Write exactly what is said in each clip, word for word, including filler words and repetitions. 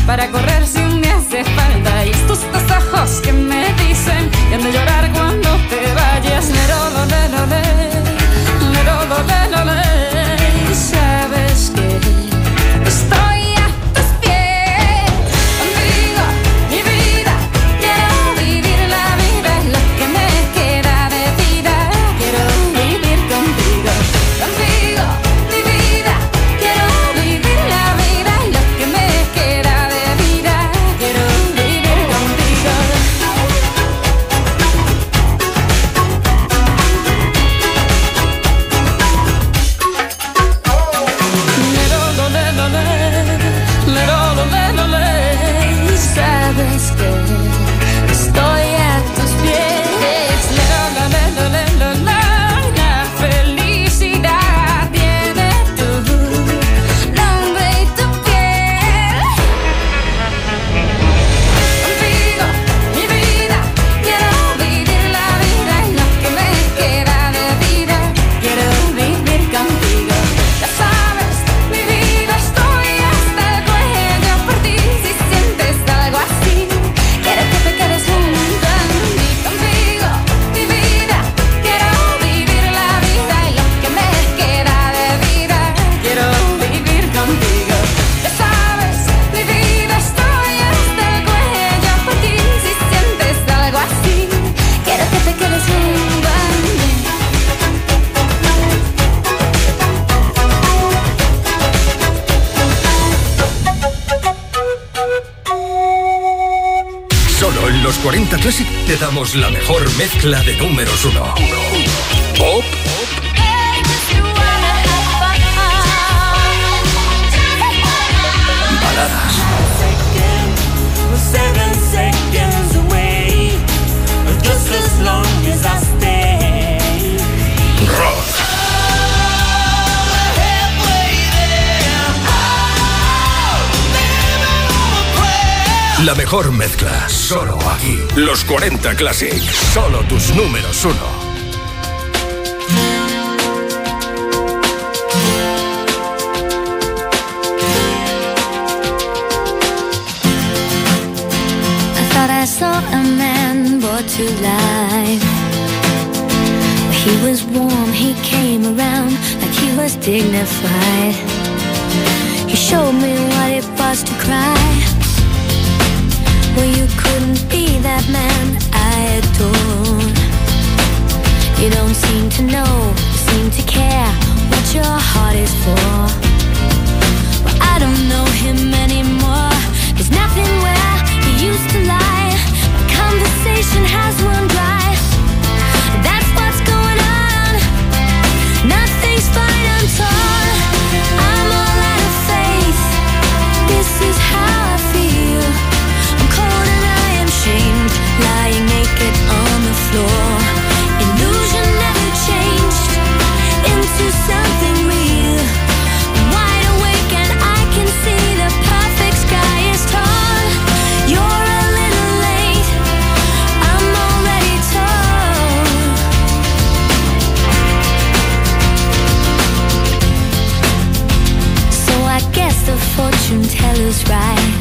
para correr si me hace falta. Y estos dos ojos que me dicen que han de llorar cuando te vayas. Lero, lo, le, lo, le. Lero, lo, le, lo, le. Sabes que estoy a tus pies. Contigo, mi vida, quiero vivir la vida. Lo que me queda de vida, quiero vivir contigo. Contigo, mi vida, quiero vivir la vida. Lo que me queda de vida, quiero vivir contigo. Sabes que estoy a tus pies. La felicidad tiene tu nombre y tu piel. Contigo, mi vida, quiero vivir la vida. Y lo que me queda de vida, quiero vivir contigo. Ya sabes, mi vida, estoy hasta el cuello por ti. Si sientes algo así, quiero que te quedes junto a mí. Contigo, mi vida, quiero vivir la vida. Y lo que me queda de vida, quiero vivir contigo. Ya sabes, mi vida, estoy hasta el cuello por ti. Si sientes algo así, quiero que te quedes junto a mí. Solo en los cuarenta Classic te damos la mejor mezcla de números uno. Pop, baladas, Seven seconds away, just as long as I stay. rock, la mejor mezcla, solo aquí. Los cuarenta Classic, solo tus números uno. I thought I saw a man brought to life. He was warm, he came around like he was dignified. He showed me what it was to cry. Well, you couldn't be that man I adored. You don't seem to know, seem to care what your heart is for. Well, I don't know him anymore. There's nothing where he used to lie. My conversation has run dry. That's what's going on. Nothing's fine, I'm torn. I'm all out of faith. This is how I feel. I'm cold and I am shamed, lying naked on the floor. Illusion never changed into something real. I'm wide awake and I can see the perfect sky is torn. You're a little late, I'm already torn. So I guess the fortune teller's right.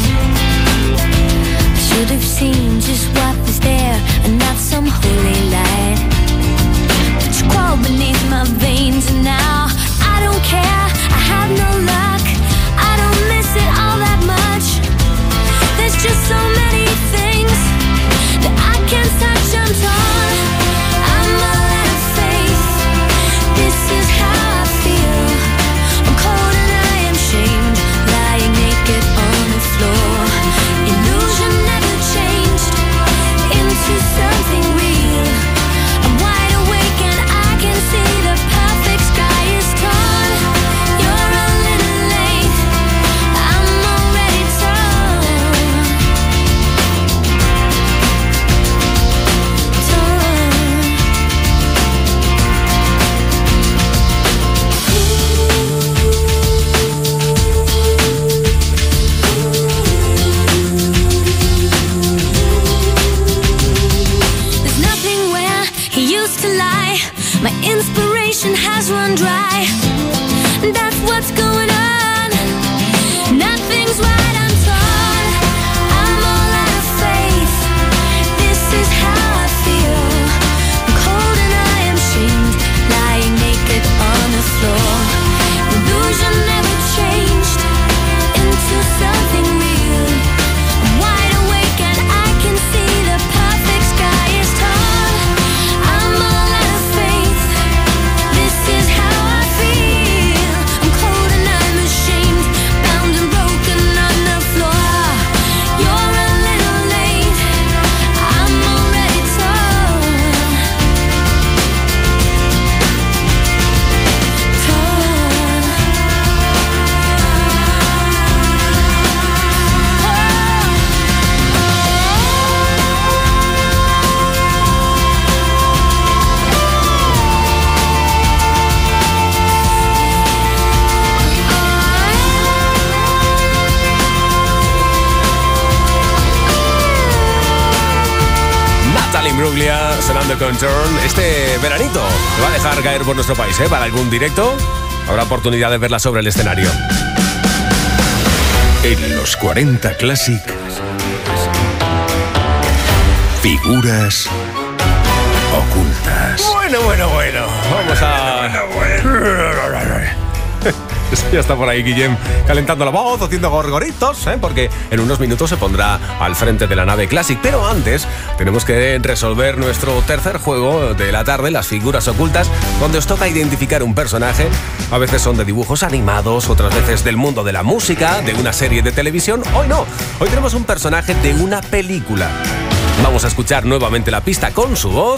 I should have seen just what was there and not some holy light. But you crawl beneath my veins and now I don't care, I have no luck. I don't miss it all that much. There's just so many things that I can't touch, I'm torn. I'm all out of faith. This is how I feel. I'm cold and I am shamed, lying naked on the floor. Illusion never changed Imbruglia, sonando con Turn. Este veranito me va a dejar caer por nuestro país, ¿eh? Para algún directo habrá oportunidad de verla sobre el escenario. En los cuarenta Classic, figuras ocultas. Bueno, bueno, bueno. Vamos a... Ya está por ahí Guillem calentando la voz, haciendo gorgoritos, ¿eh? Porque en unos minutos se pondrá al frente de la nave Classic. Pero antes tenemos que resolver nuestro tercer juego de la tarde, las figuras ocultas, donde os toca identificar un personaje. A veces son de dibujos animados, otras veces del mundo de la música, de una serie de televisión. Hoy no, hoy tenemos un personaje de una película. Vamos a escuchar nuevamente la pista con su voz.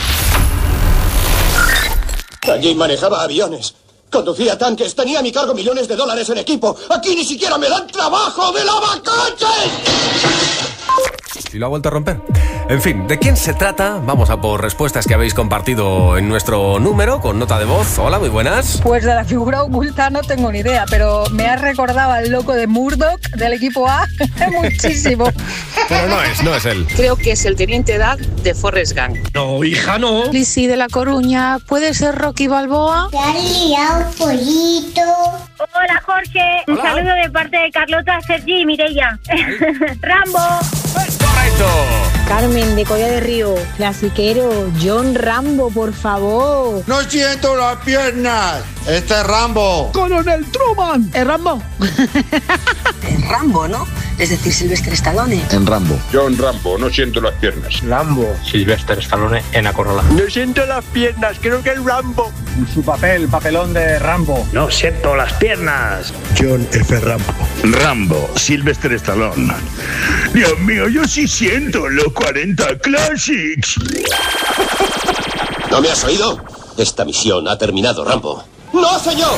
Allí manejaba aviones, conducía tanques, tenía a mi cargo millones de dólares en equipo. Aquí ni siquiera me dan trabajo de lavacoches. Y lo ha vuelto a romper. En fin, ¿de quién se trata? Vamos a por respuestas que habéis compartido en nuestro número con nota de voz. Hola, muy buenas. Pues de la figura oculta no tengo ni idea, pero me has recordado al loco de Murdoch del equipo A muchísimo. Pero no es, no es él. Creo que es el teniente Doug de Forrest Gump. No, hija, no. Lizzie de La Coruña, ¿puede ser Rocky Balboa? ¿Te has liado, pollito? Hola, Jorge. Un Hola. saludo de parte de Carlota, Sergi y Mireia. Rambo. Es correcto. Carmen de Colla de Río, clasiquero, John Rambo, por favor. No siento las piernas. Este es Rambo. Coronel Truman. ¿Es Rambo? Es Rambo, ¿no? Es decir, Sylvester Stallone. En Rambo. John Rambo, no siento las piernas. Rambo. Sylvester Stallone en Acorrala. No siento las piernas, creo que es Rambo. Su papel, papelón de Rambo. No siento las piernas. John F. Rambo. Rambo, Sylvester Stallone. Dios mío, yo sí siento los cuarenta Classics. ¿No me has oído? Esta misión ha terminado, Rambo. ¡No, señor!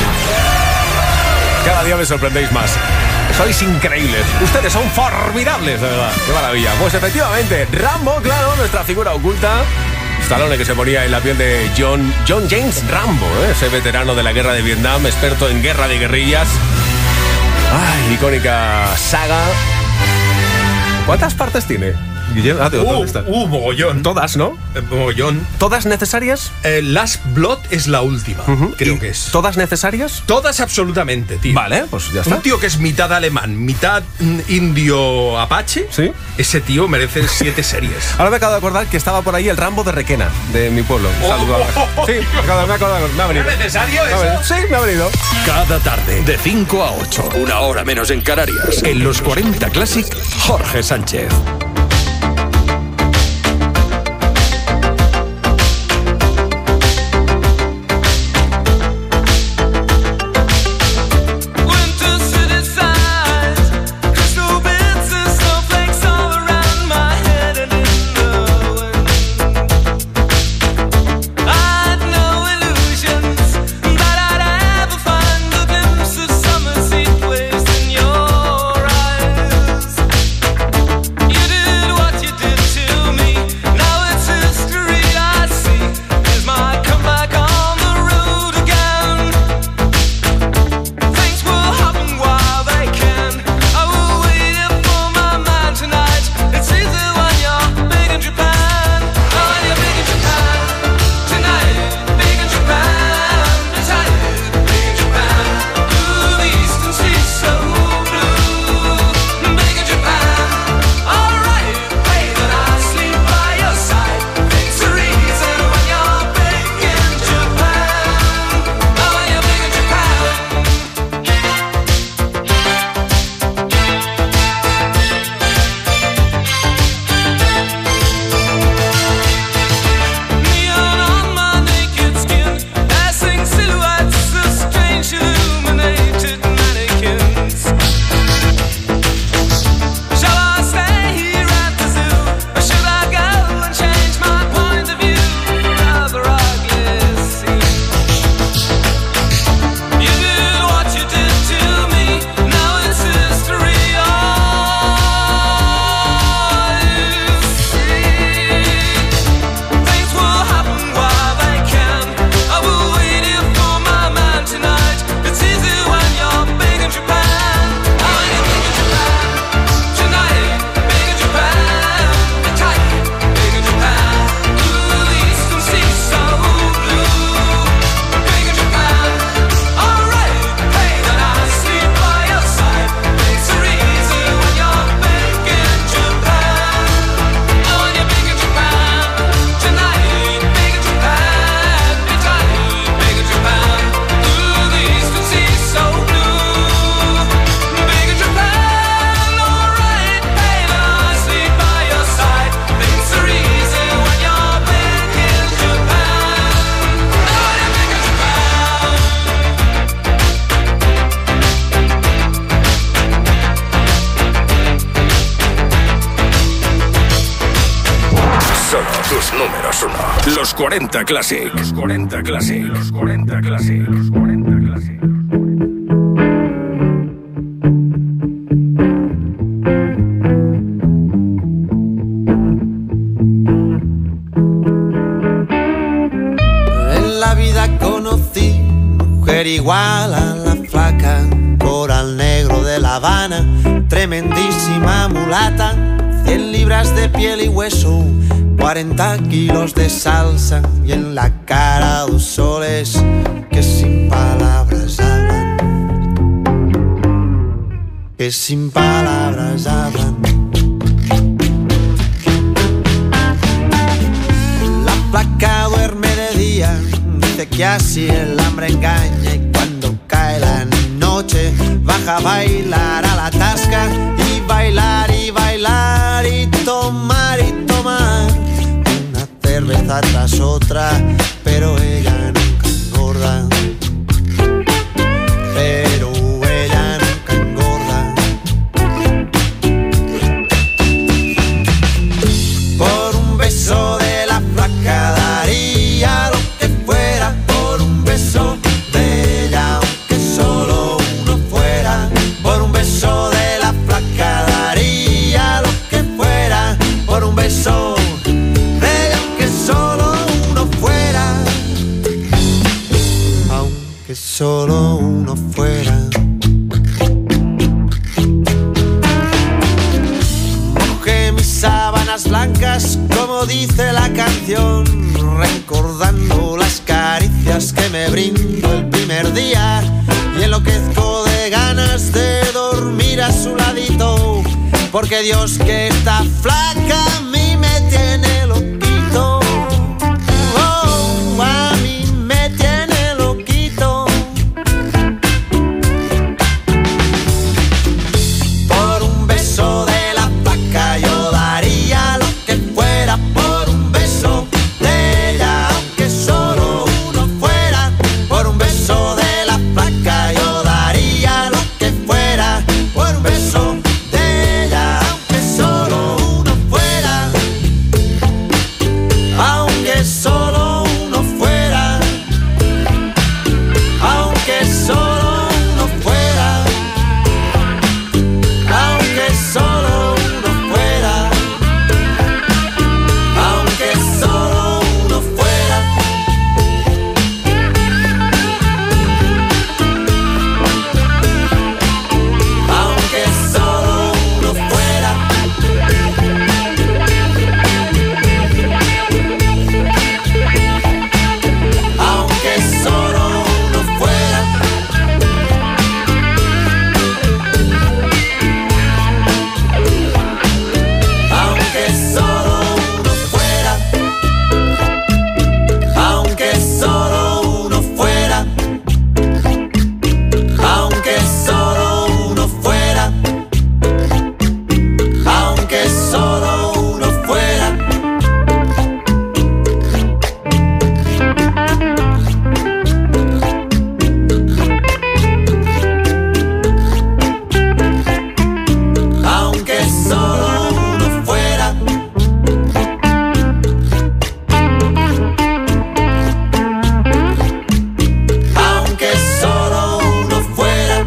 Cada día me sorprendéis más. Sois increíbles. Ustedes son formidables, de verdad. Qué maravilla. Pues efectivamente, Rambo, claro, nuestra figura oculta. Stallone, que se ponía en la piel de John, John James Rambo, ¿eh? Ese veterano de la guerra de Vietnam, experto en guerra de guerrillas. Ay, icónica saga. ¿Cuántas partes tiene? Guillermo, ah, Uh, ¿dónde está? uh, mogollón. Todas, ¿no? Eh, mogollón. ¿Todas necesarias? Eh, Last Blood es la última, Uh-huh. creo ¿Y que es. ¿Todas necesarias? Todas absolutamente, tío. Vale, pues ya está. Un tío que es mitad alemán, mitad mm, indio apache. Sí. Ese tío merece siete series. Ahora me acabo de acordar que estaba por ahí el Rambo de Requena, de mi pueblo. Oh, Saludo. oh, oh, Sí, me acabo, me acabo, me ha venido. ¿Es necesario Me ha venido. eso? Sí, me ha venido. Cada tarde, de cinco a ocho, una hora menos en Canarias. En los cuarenta Classic, Jorge Sánchez. You do tus números uno. Los cuarenta Classic. Los cuarenta Classic. Los cuarenta Classic. Los cuarenta Classic. En la vida conocí mujer igual a la flaca, coral negro de La Habana, tremendísima mulata, cien libras de piel y hueso, cuarenta kilos de salsa y en la cara dos soles que sin palabras hablan, que sin palabras hablan. La flaca duerme de día, dice que así el hambre engaña y cuando cae la noche baja a bailar a la tasca y bailar y bailar y tomar y tomar una cerveza tras otra, pero ella nunca engorda, pero ella nunca engorda. Por un beso de la flaca daría lo que fuera, por un beso de ella aunque solo uno fuera, por un beso de la flaca daría lo que fuera, por un beso de ella aunque solo uno fuera, aunque solo uno fuera. Mojé mis sábanas blancas como dice la canción, recordando las caricias que me brindó el primer día y enloquezco de ganas de dormir a su ladito, porque Dios que está flaca a mí me tiene loquito, oh, a mí me tiene loquito. Por un beso de la flaca yo daría lo que fuera, por un beso de ella aunque solo uno fuera, por un beso de la flaca yo daría lo que fuera, por un beso de ella aunque solo uno fuera, aunque solo uno fuera, aunque solo uno fuera, aunque solo uno fuera, aunque solo uno fuera. Aunque solo uno fuera. Aunque solo uno fuera. Aunque solo uno fuera. Aunque solo uno fuera. Aunque solo uno fuera. Aunque solo uno fuera. Aunque solo uno fuera. Aunque solo uno fuera.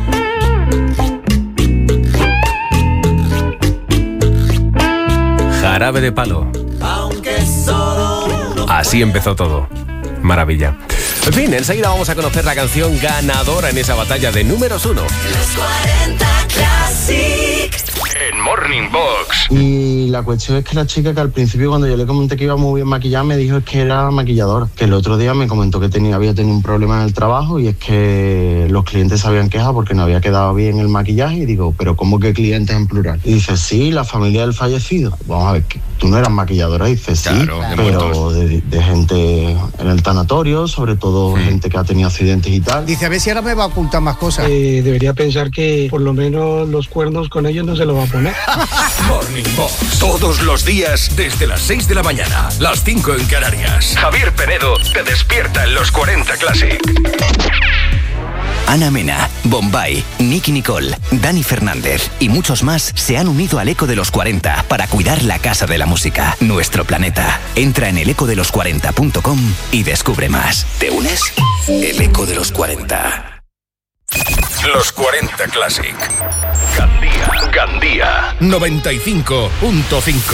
Jarabe de Palo. Aunque solo uno. Así empezó todo. Maravilla. En fin, enseguida vamos a conocer la canción ganadora en esa batalla de números uno. Los cuarenta Classic. En Morning Box. Y la cuestión es que la chica que al principio cuando yo le comenté que iba muy bien maquillada me dijo es que era maquilladora, que el otro día me comentó que tenía, había tenido un problema en el trabajo y es que los clientes se habían quejado porque no había quedado bien el maquillaje y digo, pero ¿cómo que clientes en plural? Y dice, sí, la familia del fallecido. Vamos a ver, que tú no eras maquilladora, y dice, sí, Claro, de pero muertos. de, de gente en el tanatorio, sobre todo gente que ha tenido accidentes y tal. Dice, a ver si ahora me va a ocultar más cosas. Eh, debería pensar que por lo menos los cuernos con ellos no se los va a poner. Morning Box. Todos los días desde las seis de la mañana, las cinco en Canarias. Javier Penedo te despierta en los cuarenta Classic. Ana Mena, Bombay, Nicky Nicole, Dani Fernández y muchos más se han unido al Eco de los cuarenta para cuidar la casa de la música, nuestro planeta. Entra en el eco de los cuarenta punto com y descubre más. ¿Te unes? El Eco de los cuarenta. Los cuarenta Classic. Gandía. Gandía. noventa y cinco punto cinco.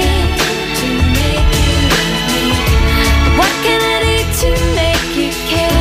Care.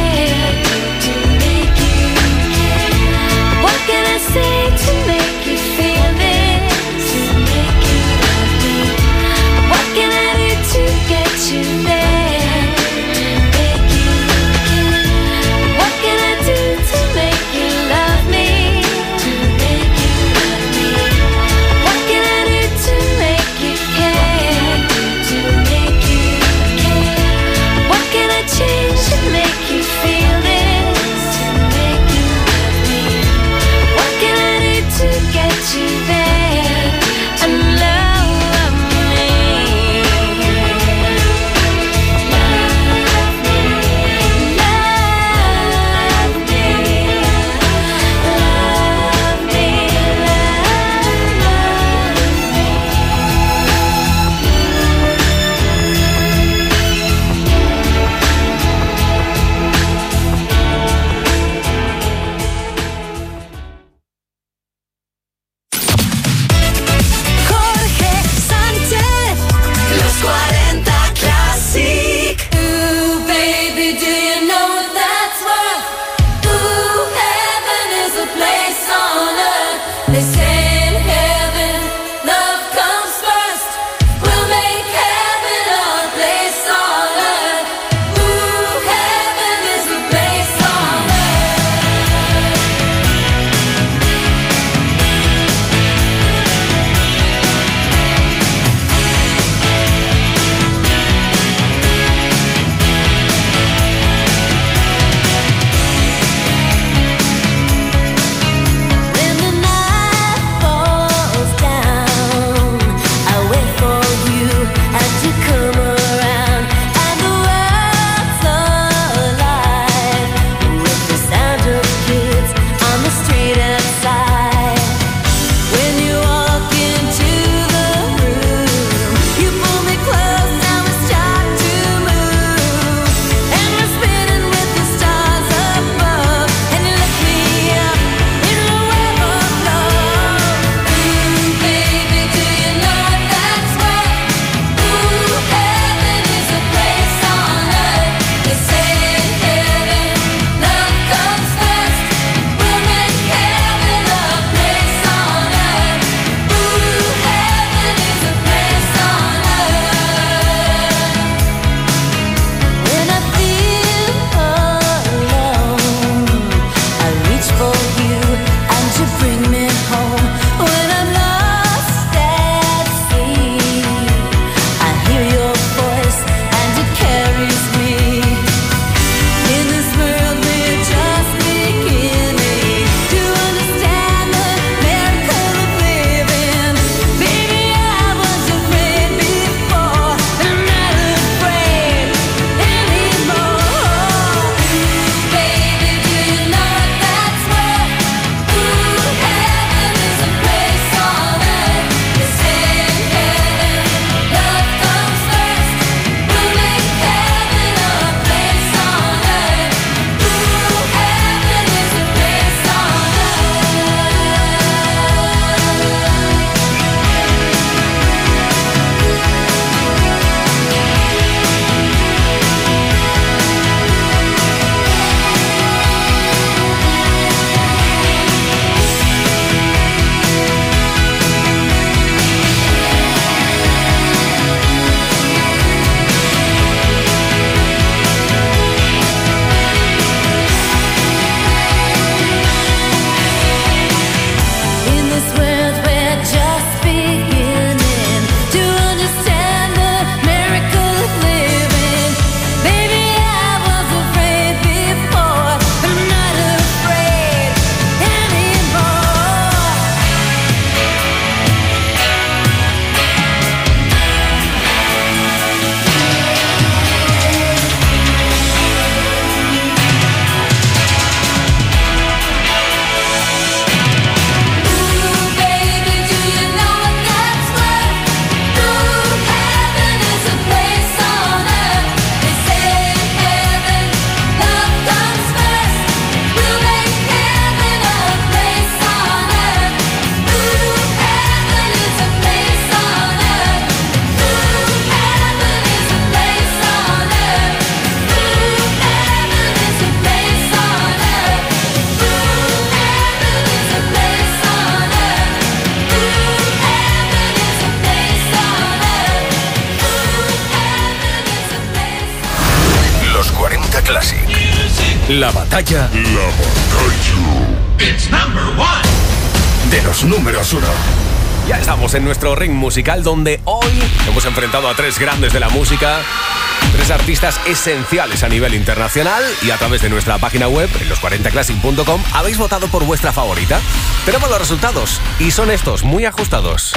La batalla. La batalla. It's number one. De los números uno. Ya estamos en nuestro ring musical donde hoy hemos enfrentado a tres grandes de la música, tres artistas esenciales a nivel internacional, y a través de nuestra página web, en los cuarenta classic punto com, habéis votado por vuestra favorita. Tenemos los resultados y son estos, muy ajustados.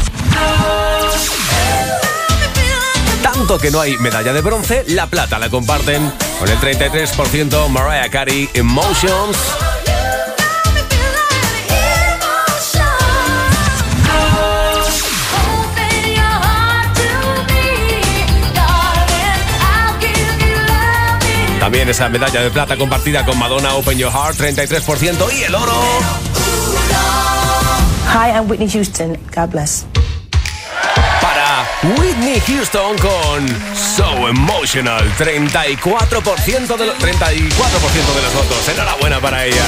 Tanto que no hay medalla de bronce, la plata la comparten con el treinta y tres por ciento Mariah Carey, Emotions. También esa medalla de plata compartida con Madonna, Open Your Heart, treinta y tres por ciento. Y el oro. Hi, I'm Whitney Houston. God bless. Para Whitney Houston con So Emotional, treinta y cuatro por ciento de, lo, treinta y cuatro por ciento de los votos. Enhorabuena para ella.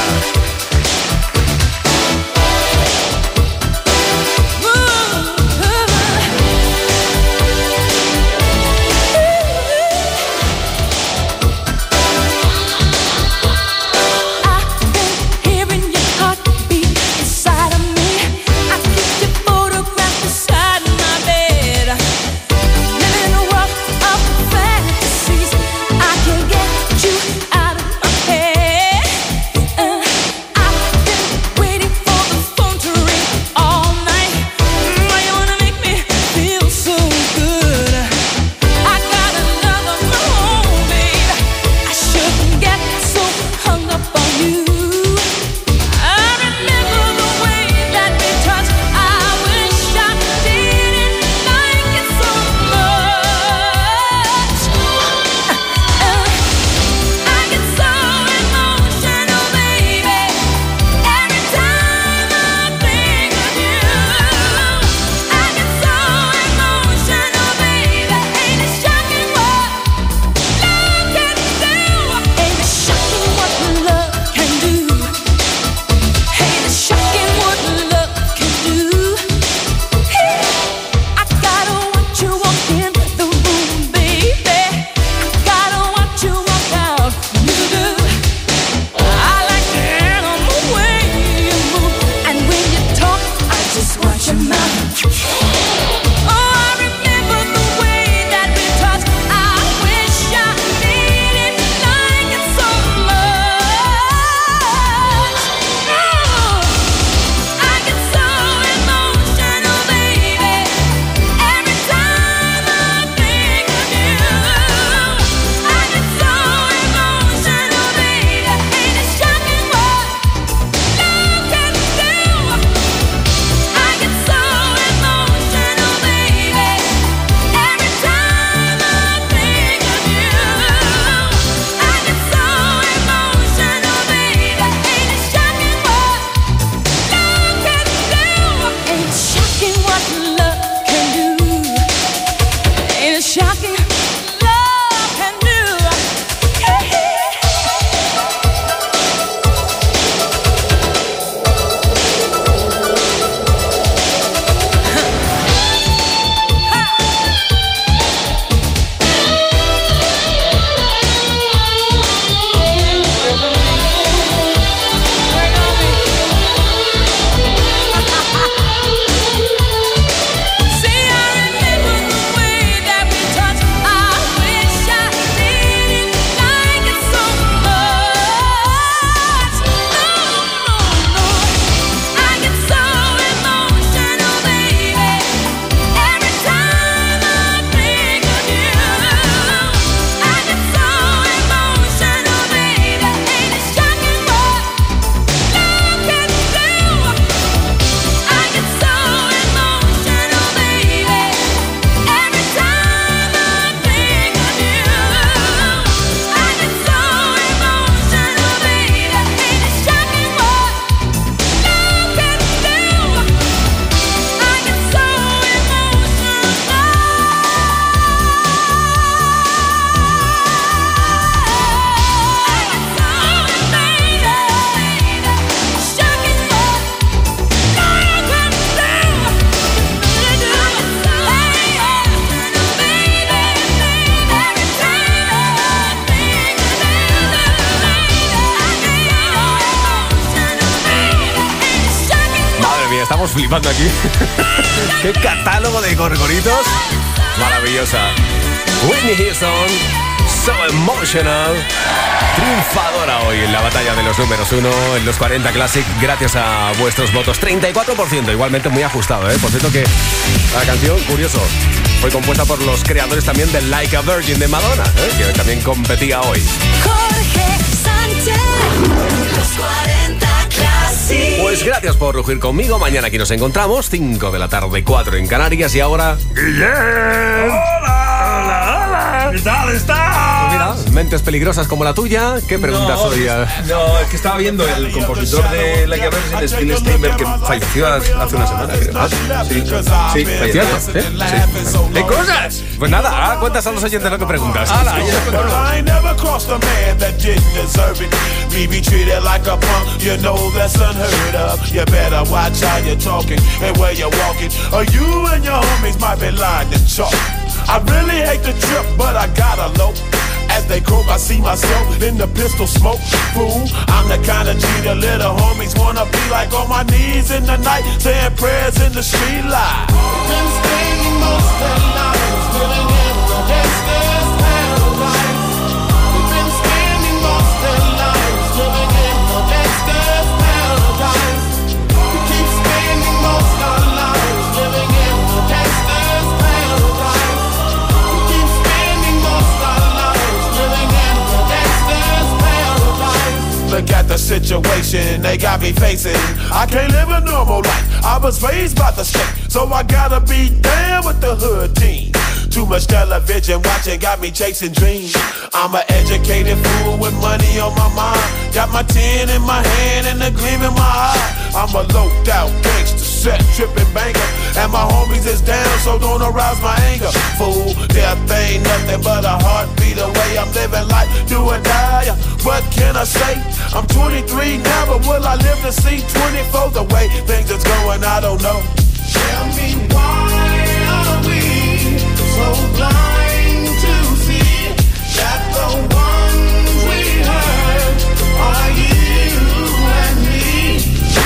estamos flipando aquí. ¡Qué catálogo de gorgoritos! Maravillosa. Whitney Houston, So Emotional. Triunfadora hoy en la batalla de los números uno en los cuarenta Classic, gracias a vuestros votos. treinta y cuatro por ciento, igualmente muy ajustado, ¿eh? Por cierto que la canción, curioso, fue compuesta por los creadores también de Like a Virgin de Madonna, ¿eh? Que también competía hoy. Jorge Sánchez, los cuarenta Classic. Pues gracias por rugir conmigo. Mañana aquí nos encontramos, cinco de la tarde, cuatro en Canarias. Y ahora... ¡Guillem! ¡Hola! ¡Hola, hola! ¿Qué tal estás? Pues mira, mentes peligrosas como la tuya. ¿Qué preguntas no, hoy? A... No, es que estaba viendo el compositor de Like a Virgin, Steven Steinberg, que falleció hace una semana, creo. ¿Ah? Sí, sí, falleció. ¿Eh? Sí. ¿Qué cosas? Pues nada, ah, cuentas a los oyentes lo que preguntas. ¡Hala! Ya te cuento. You better watch how you're talking and where you're walking, or you and your homies might be lying to chalk. I really hate the trip, but I gotta low. As they croak, I see myself in the pistol smoke. Fool, I'm the kind of G the little homies wanna be like, on my knees in the night, saying prayers in the street light. Been spending most of the night living in the gangster's paradise. We've been spending most of the night living in the gangster's paradise. We keep spending most of our lives living in the gangster's paradise. We keep spending most of our lives living in the gangster's paradise. Look at the situation they got me facing. I can't live a normal life. I was raised by the state, so I gotta be down with the hood team. Too much television watching got me chasing dreams. I'm an educated fool with money on my mind. Got my tin in my hand and a gleam in my eye. I'm a loped out gangster, set tripping banker, and my homies is down, so don't arouse my anger. Fool, death ain't nothing but a heartbeat away. I'm living life, do or die. What can I say? I'm twenty-three now, but will I live to see twenty-four? The way things is going, I don't know. Tell me why are we so blind to see that the ones we hurt are you and me?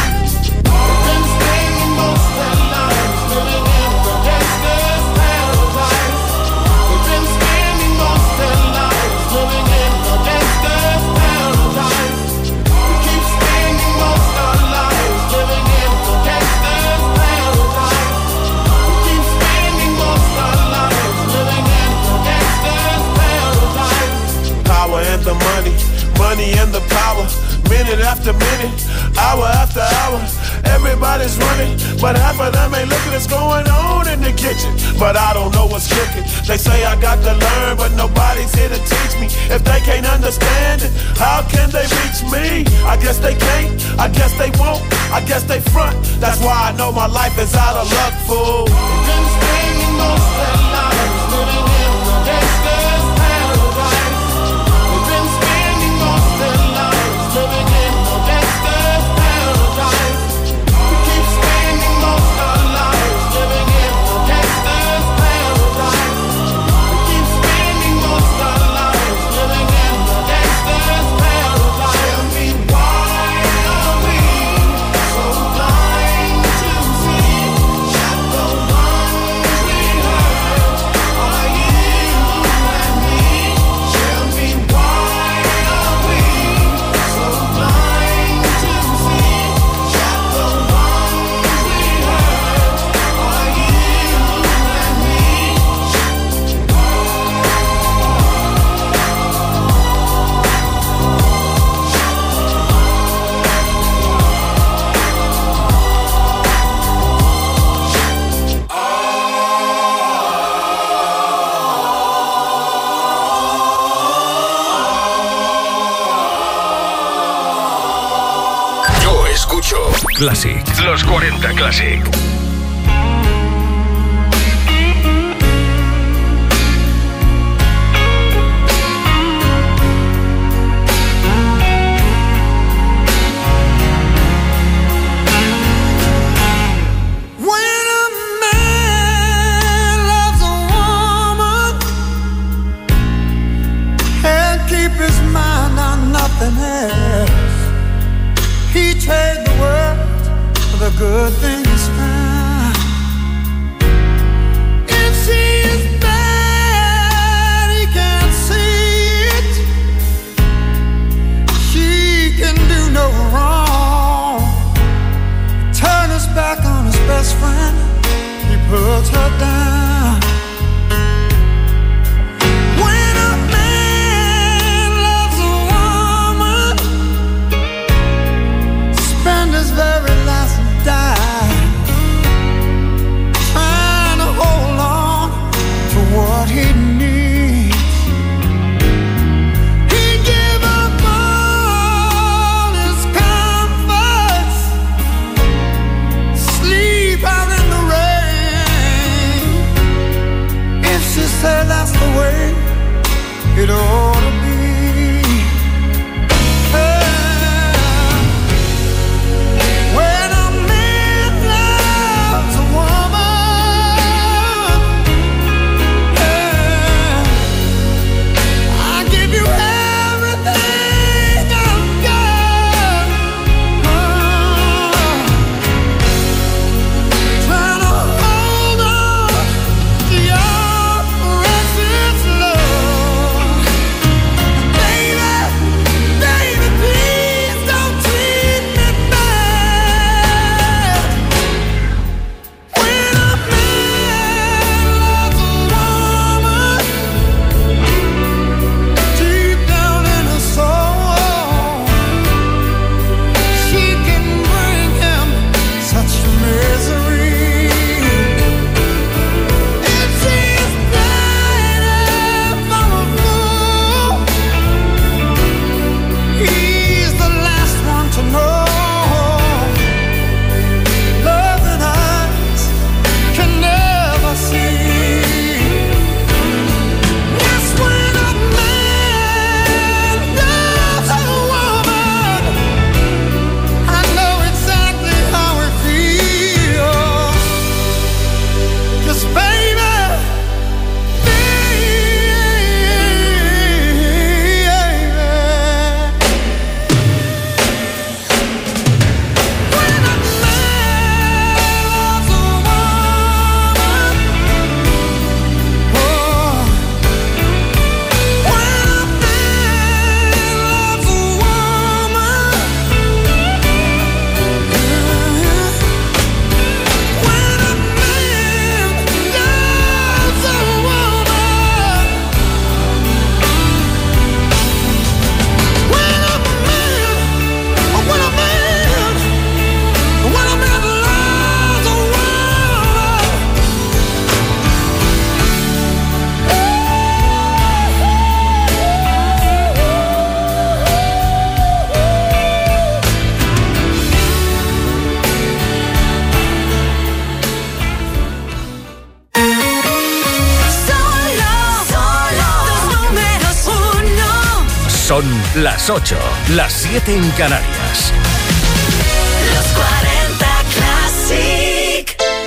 We've been spending most of our lives living in the gangster's paradise. We've been spending most of our lives living in the gangster's paradise. We keep spending most of our lives living in the gangster's paradise. We keep spending most of our lives living in the gangster's paradise. Power and the money, money and the power. Minute after minute, hour after hour, everybody's running, but half of them ain't looking what's going on in the kitchen. But I don't know what's cooking. They say I got to learn, but nobody's here to teach me. If they can't understand it, how can they reach me? I guess they can't, I guess they won't, I guess they front. That's why I know my life is out of luck, fool. We've been spending most of our lives living in the gangster's paradise. We've been spending most of our lives living in the gangster's paradise. We keep spending most of our lives living in the gangster's paradise. We keep spending most of our lives living in the gangster's paradise. Tell me why are we so blind to see that the ones we hurt are you and me? Tell me why are we so blind to see that the ones we hurt are you and me? Yo escucho Classic. Los cuarenta Classic. When a man loves a woman and keep his mind on nothing else, he trade the world for the good things say that's the way it ought to be. When a man loves a woman, yeah, I give you everything I've got. Oh, trying to hold on to your precious love. Baby, baby, please don't treat me bad. When a man loves a woman, deep down in her soul, she can bring him such misery. If she's died from a fool, he's the last one to know. Love that eyes can never see. Yes, when a man loves a woman, I know exactly how it feels. 'Cause baby, Son las ocho, las siete en Canarias. Los cuarenta Classic.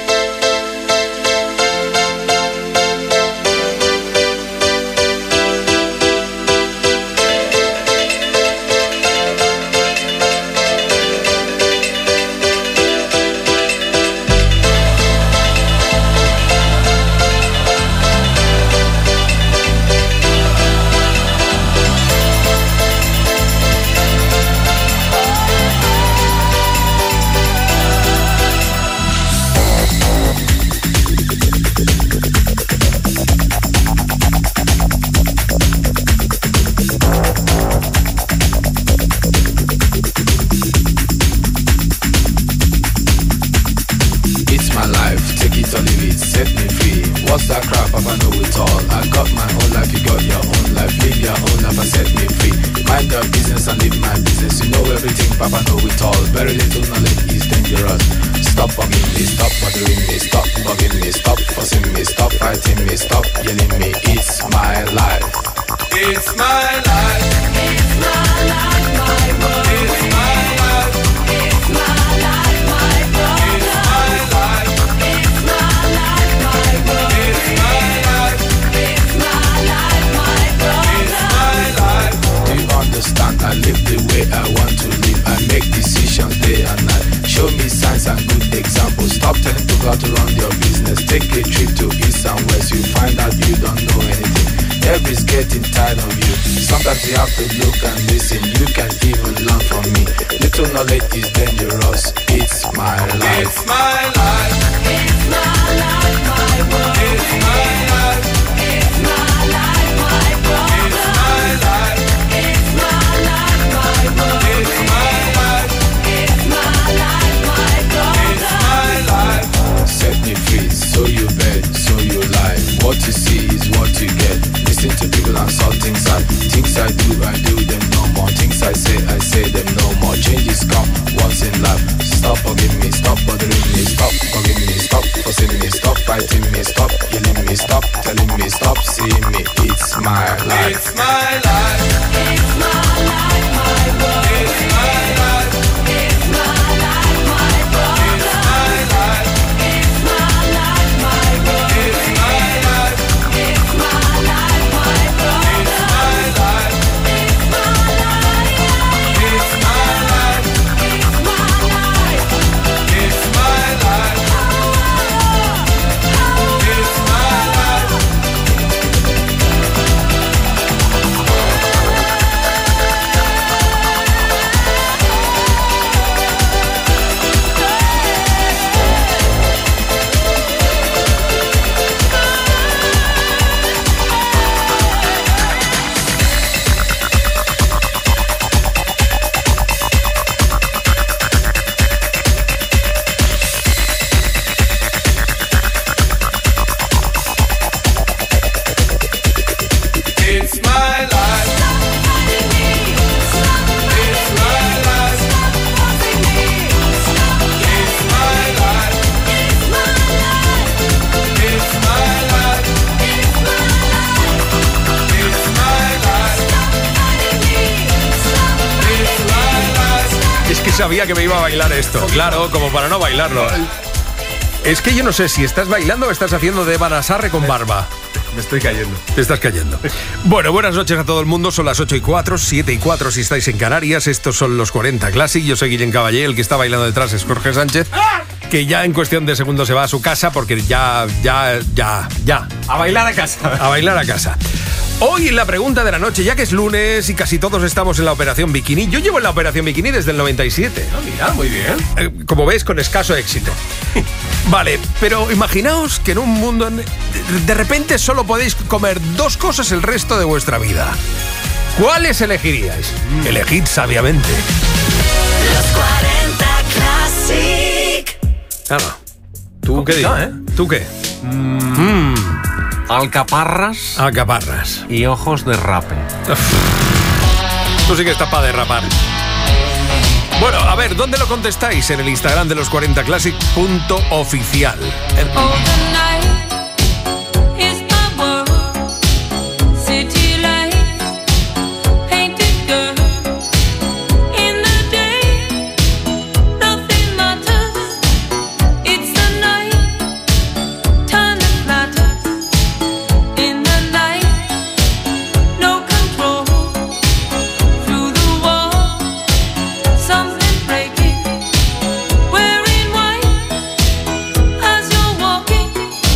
It's my life, take it or leave it, set me free. What's that crap? I know it all. I got my own life, you got your own life. Live your own life and set me free. Mind your business and live my business. You know everything, Papa know it all. Very little knowledge is dangerous. Stop bugging me, stop bothering me, stop bugging me, stop fussing me, stop fighting me, stop yelling me. It's my life. It's my life. It's my life, my world. It's my life. It's my life, my world. It's my life. It's my life, my world. It's my life. It's my life, my world. It's my life. Do you understand? I live the way I want to live. I make decisions day and night. Show me signs and good examples. Stop telling people how to run your business. Take a trip to east and west. You find out you don't know anything. Everybody's getting tired of you. Sometimes you have to look and listen. You can even learn from me. Little knowledge is dangerous. It's my life. It's my life. It's my life, my world. It's my life. It's my life, my world. It's my life. It's my life, my world. It's my life. It's my life, my world. It's my life. Set me free, so you bet, so you lie. What you see is what you get. Listen to people and saw things I Things I do, I do them no more. Things I say, I say them no more. Changes come once in life. Stop forgiving me, stop bothering me, stop forgiving me, stop fussing me, stop fighting me, stop killing me, stop telling me me, stop seeing me. It's my life. It's my life. It's my life, my world. It's my life. It's my life, my world. It's my life. It's my life, my world. It's my life. It's my life, my world. It's my life. It's my life. It's my life. It's my life. It's my life. It's my life. It's my life. It's my life. It's my life. It's my life. It's my life. It's my life. Es que sabía que me iba a bailar esto. Claro, como para no bailarlo. Es que yo no sé si estás bailando o estás haciendo de Banasarre con barba. Me estoy cayendo. Te estás cayendo. Bueno, buenas noches a todo el mundo. Son las ocho y cuatro, siete y cuatro si estáis en Canarias. Estos son los cuarenta Classic. Yo soy Guillem Caballé. El que está bailando detrás es Jorge Sánchez, que ya en cuestión de segundos se va a su casa porque ya, ya, ya, ya. A bailar a casa. A bailar a casa. Hoy la pregunta de la noche, ya que es lunes y casi todos estamos en la Operación Bikini. Yo llevo en la Operación Bikini desde el noventa y siete. Ah, mira, muy bien. Eh, como veis, con escaso éxito. Vale, pero imaginaos que en un mundo... en- de repente solo podéis comer dos cosas el resto de vuestra vida. ¿Cuáles elegiríais? Mm. Elegid sabiamente. Los cuarenta Classic. Claro. ¿Tú qué Complicado, dices? ¿eh? ¿Tú qué? Mm. Alcaparras Alcaparras. y ojos de rape. Tú sí que estás para derrapar. Bueno, a ver, ¿dónde lo contestáis? En el Instagram de los cuarenta classic punto oficial. Something breaking, wearing white as you're walking.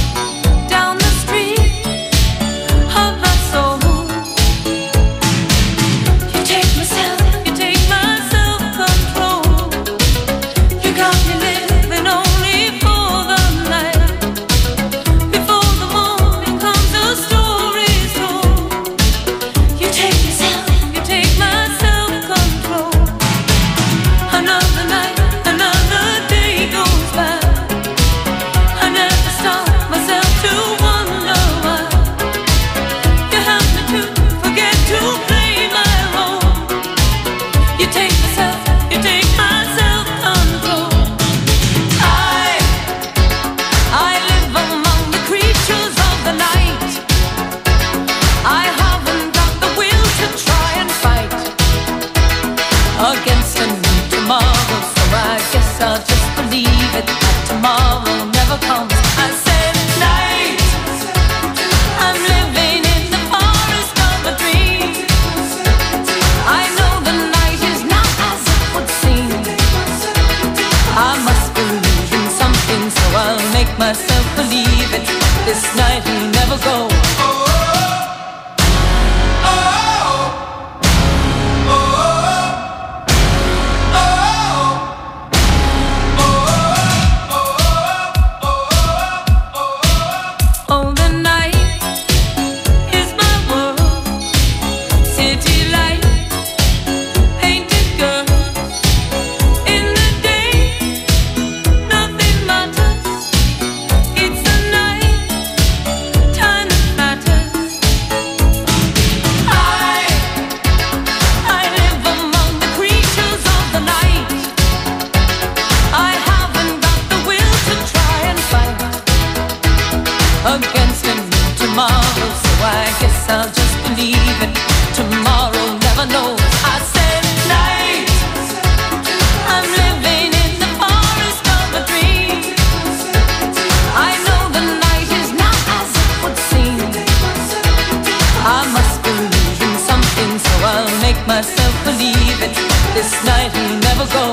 I guess I'll just believe it. Tomorrow never knows. I said night. I'm living in the forest of a dream. I know the night is not as it would seem. I must believe in something, so I'll make myself believe it. This night will never go.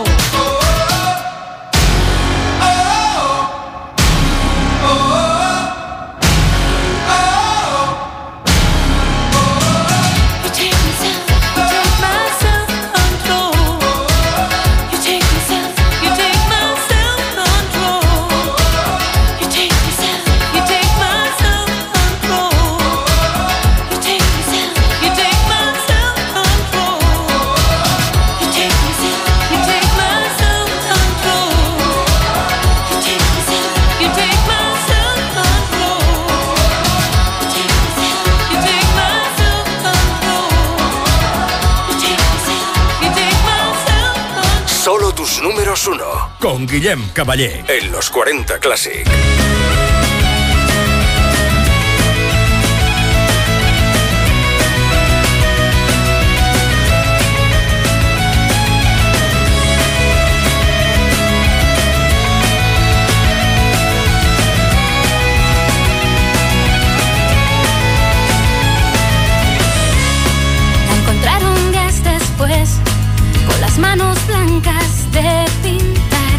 Solo tus números uno. Con Guillem Caballé. En los cuarenta Classic. La encontraron días después, con las manos blancas de pintar.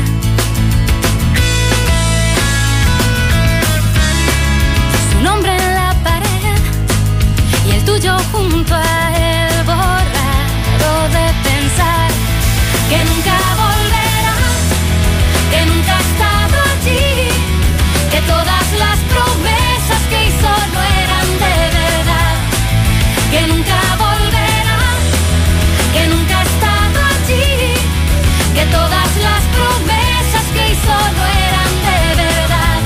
Su nombre en la pared y el tuyo junto a él, borrado de pensar que nunca volverá, que nunca ha estado allí, que todas las promesas que hizo no eran de verdad, que nunca volverá, que nunca ha estado allí, que todas las promesas que hizo no eran de verdad.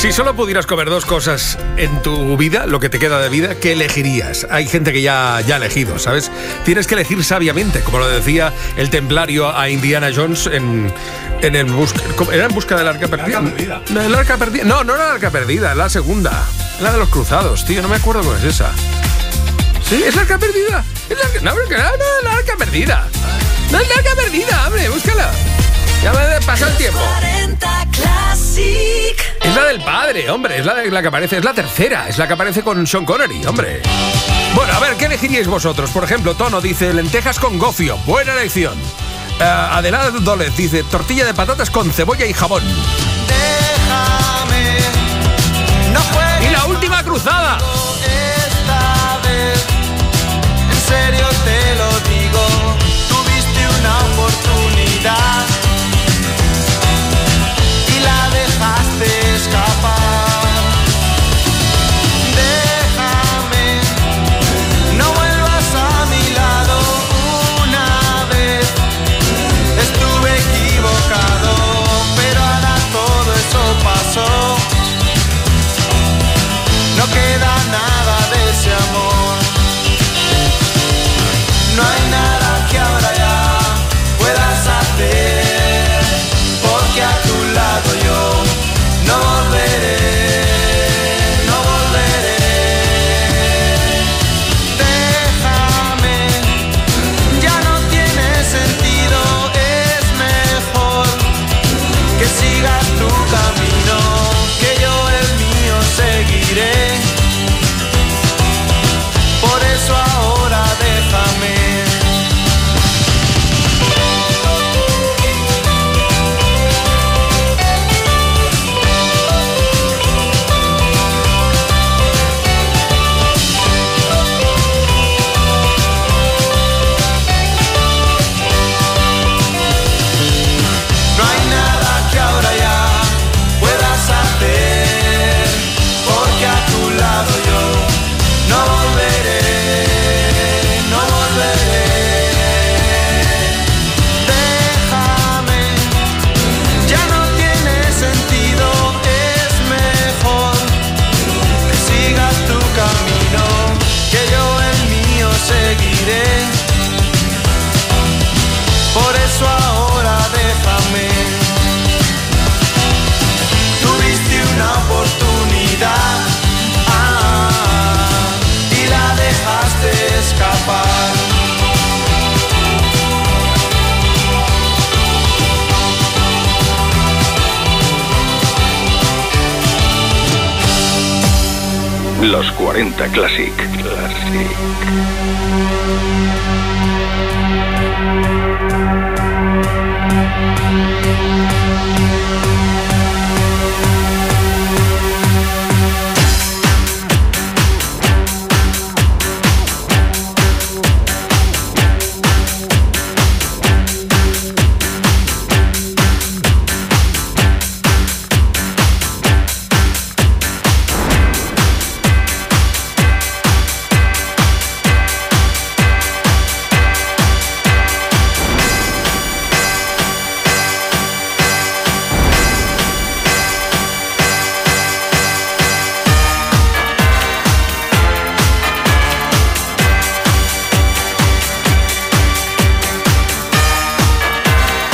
Si solo pudieras comer dos cosas en tu vida, lo que te queda de vida, ¿qué elegirías? Hay gente que ya, ya ha elegido, ¿sabes? Tienes que elegir sabiamente, como lo decía el templario a Indiana Jones en, en el busca... ¿Era en busca del arca perdida? El arca perdida. No, el arca perdida. No, no era el arca perdida, la segunda. La de los cruzados, tío, no me acuerdo cuál es esa. ¿Sí? ¿Es la arca perdida? ¿Es la arca... No, no, no, no, la arca perdida. No es la arca perdida, hombre, búscala. Ya me ha pasado el tiempo. Es la del padre, hombre, es la, de, la que aparece, es la tercera, es la que aparece con Sean Connery, hombre. Bueno, a ver, ¿qué elegiríais vosotros? Por ejemplo, Tono dice lentejas con gofio, buena elección. Uh, Adelante Dólez dice tortilla de patatas con cebolla y jabón. Déjame, no juegues y la última cruzada. Esta vez, en serio te lo digo, tuviste una oportunidad y la dejaste escapar. Déjame, no vuelvas a mi lado una vez. Estuve equivocado, pero ahora todo eso pasó. No queda nada de ese amor. No hay nada que ahora ya puedas hacer, porque a tu lado yo no volveré, no volveré. Déjame, ya no tiene sentido, es mejor que sigas tu camino, que yo el mío seguiré. Por eso ahora déjame. No hay nada que ahora ya puedas hacer, porque a tu lado yo no volveré, no volveré. Déjame, ya no tiene sentido, es mejor que sigas tu camino, que yo el mío seguiré. Por eso ahora déjame. Tuviste una oportunidad, ah, y la dejaste escapar. Los cuarenta Classic. Classic.